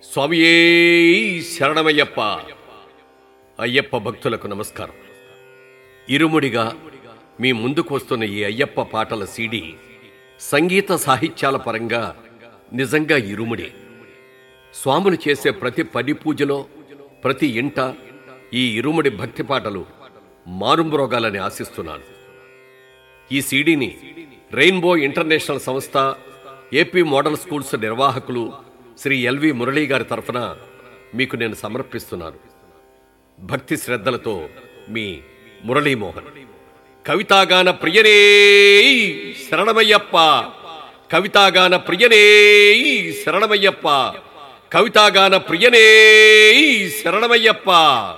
స్వామియే శరణమయ్యప్ప. అయ్యప్ప భక్తులకు నమస్కారం. ఇరుముడిగా మీ ముందుకు వస్తున్న ఈ అయ్యప్ప పాటల సీడీ సంగీత సాహిత్యాల పరంగా నిజంగా ఇరుముడే. స్వాములు చేసే ప్రతి పడి పూజలో, ప్రతి ఇంట ఈ ఇరుముడి భక్తి పాటలు మారుమ్రోగాలని ఆశిస్తున్నాను. ఈ సీడీని రెయిన్బో ఇంటర్నేషనల్ సంస్థ, ఏపీ మోడల్ స్కూల్స్ నిర్వాహకులు శ్రీ ఎల్వి మురళీ గారి తరఫున మీకు నేను సమర్పిస్తున్నాను. భక్తి శ్రద్ధలతో మీ మురళీమోహన్. కవితాగాన ప్రియనే శరణమయ్యప్ప, కవితాగాన ప్రియనే శరణమయ్యప్ప, కవితాగాన ప్రియనే శరణమయ్యప్ప.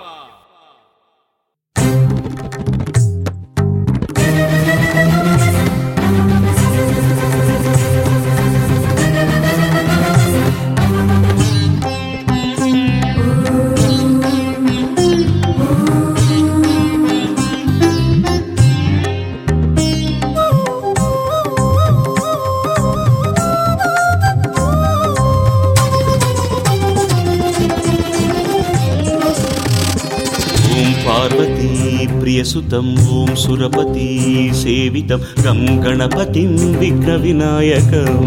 పార్వతీ ప్రియసుతం ఓం సురపతి సేవితం గం గణపతిం విఘ్న వినాయకం.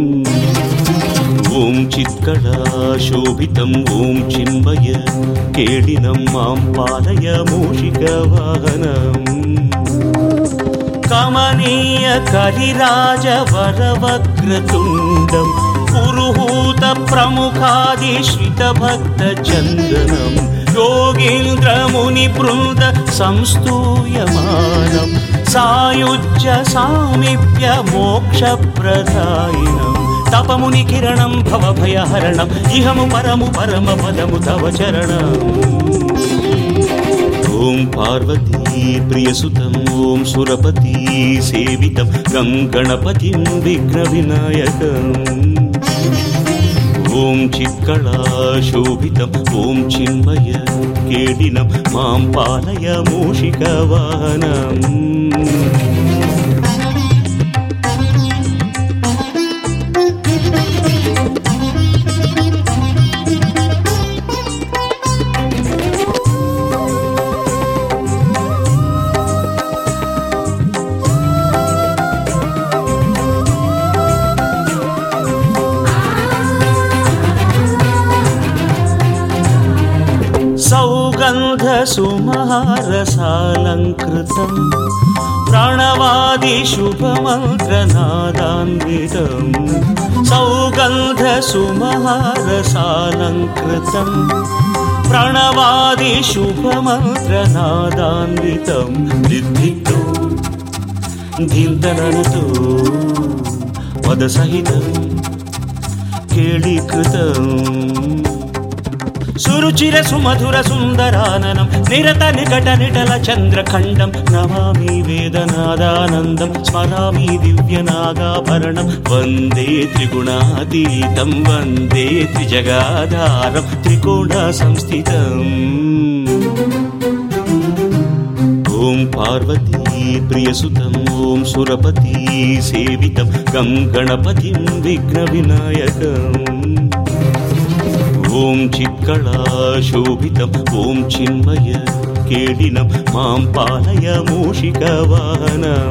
ఓం చిత్కళా శోభితం ఓం చిన్మయ కేళినం మాం పాలయ మూషిక వాహనం. కమనీయ కరిరాజ వరవక్రతుండం పురుహూత ప్రముఖాదిశ్రిత భక్త చందనం. యోగీంద్ర ముని బృంద సంస్తూయమానం సాయుజ్య సామీప్య మోక్ష ప్రదాయినం. తపముని కిరణం భవభయహరణం ఇహము పరము పరమ పదము తవ చరణం. ఓం పార్వతీ ప్రియసుతం ఓం సురపతి సేవితం గం గణపతిం విఘ్న వినాయకం. ఓం చిత్కళా శోభితం ఓం చిన్మయ కేళినం మాం పాలయ మూషిక వాహనం. సౌగంధ సుమహారసాలంకృతం ప్రాణవాది శుభమంత్రనాదాన్వితం. సౌగంధ సుమహారసాలంకృతం ప్రాణవాది శుభమంత్రనాదాన్వితం. దిగ్ధితో ధింతనతో పదసహితం కేళీకృతం. సురుచిర సుమధుర సుందరాననం నిరత నికట నిటల చంద్రఖండం. నమామి వేదనాదానందం స్మరామి దివ్యనాగాభరణం. వందే త్రిగుణాతీతం వందే త్రిజగాధారం త్రికోణ సంస్థితం. ఓం పార్వతీ ప్రియసుతం ఓం సురపతి సేవితం గం గణపతిం విఘ్న వినాయకం. ఓం చిత్కళా శోభితం ఓం చిన్మయ కేళినం మాం పాలయ మూషిక వాహనం.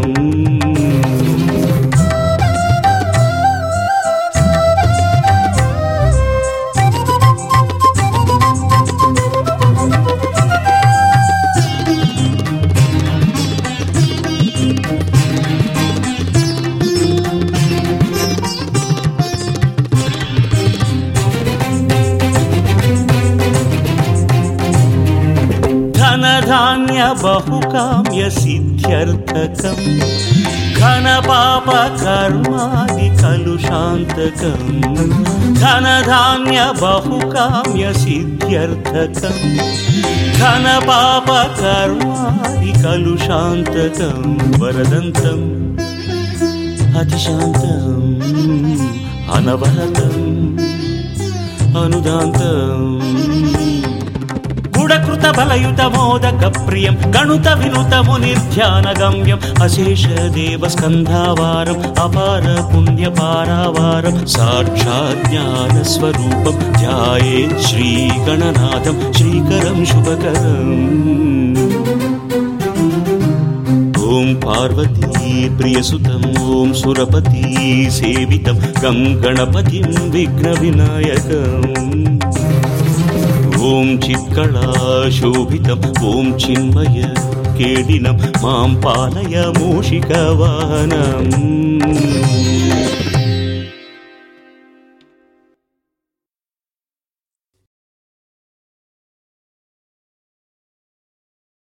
ధనధాన్య బహుకామ్య సిద్ధ్యర్థకం ఘన పాప కర్మాది కలుషాంతకం. ధనధాన్య బహుకామ్య సిద్ధ్యర్థకం ఘన పాప కర్మాది కలుషాంతకం. వరదంతం అతిశాంతం అనవరతం అనుదాంతం. గుడకృత బలయుత మోదక ప్రియం గణుత వినుత మునిర్ధ్యానగమ్యం అశేష దేవ స్కంధావారం అపార పుణ్య పారావారం సాక్షాత్ జ్ఞాన స్వరూపం ధ్యాయేత్ శ్రీ గణనాథం శ్రీకరం శుభకరం. ఓం పార్వతీ ప్రియసుతం ఓం సురపతి సేవితం గం గణపతిం విఘ్న వినాయకం. ఓం చిత్కళా శోభితం ఓం చిన్మయ కేడినం మాం పాలయ మూషిక వాహనం.